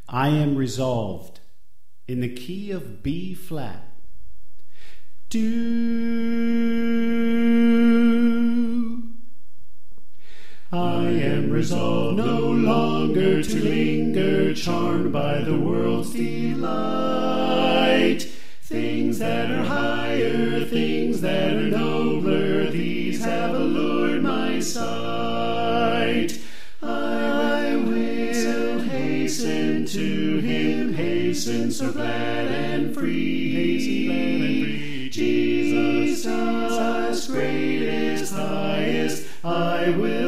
I am resolved in the key of B flat. Do. I am resolved no longer to linger, charmed by the world's delight. Things that are higher, things that are nobler, these have allured my sight. I will hasten to him, hasten so glad and free. Jesus, greatest, highest, I will